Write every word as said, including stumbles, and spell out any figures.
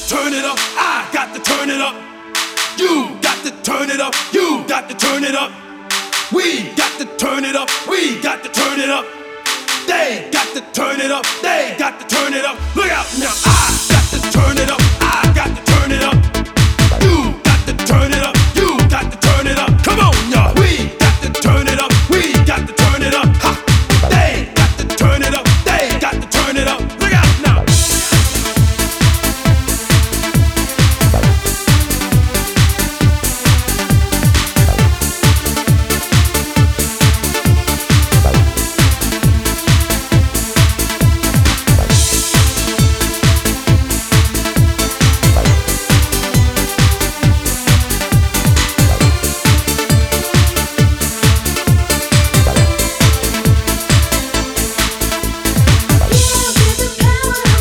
turn it up. I got to turn it up. You got to turn it up. You got to turn it up. We got to turn it up. We got to turn it up. They got to turn it up. They got to turn it up. Look out now.